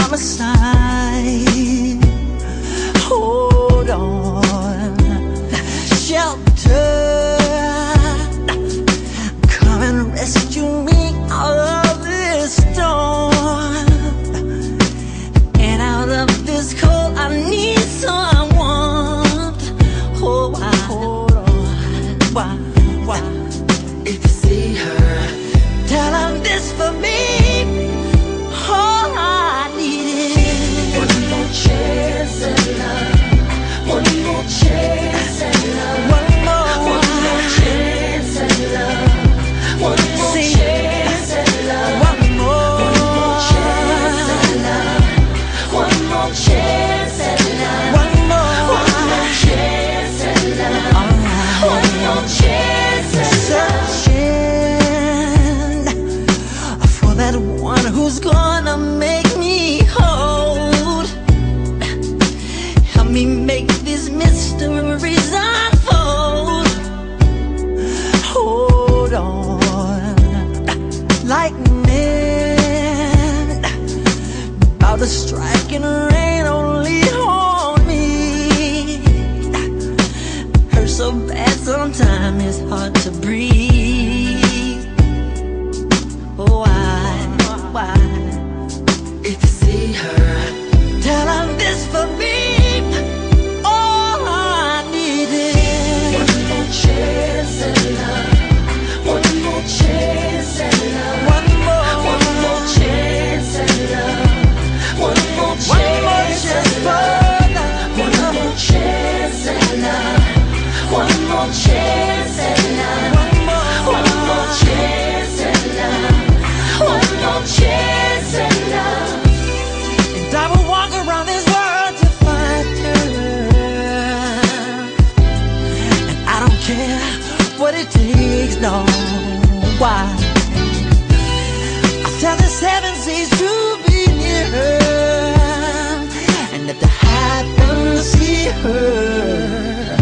my side. Hold on, shelter, come and rescue me out of this storm, and out of this cold I need someone. Oh, why? Hold on, why? If you see her, tell her this for me. All I need is one more chance at love. One more chance at love. One more chance at love. One more chance at love. One more chance at love. One more chance at love. One more chance at love. One more chance at love. Searching for that one who's gonna make me whole. Help me make these mysteries unfold. Hold on, lightning about to strike and rain only on me. Hurts so bad sometimes it's hard to breathe. Oh, why? If you see her, tell her this for me. All I need is one more chance at love. One more chance at love. One more chance at love. One more chance at love. One more chance at love. One more chance at love. One more chance at love. One more chance at love. And I will walk around this world to find her. And I don't care what it takes, no. Why? I'll tell the seven seas to be near her, and if I happen to see her,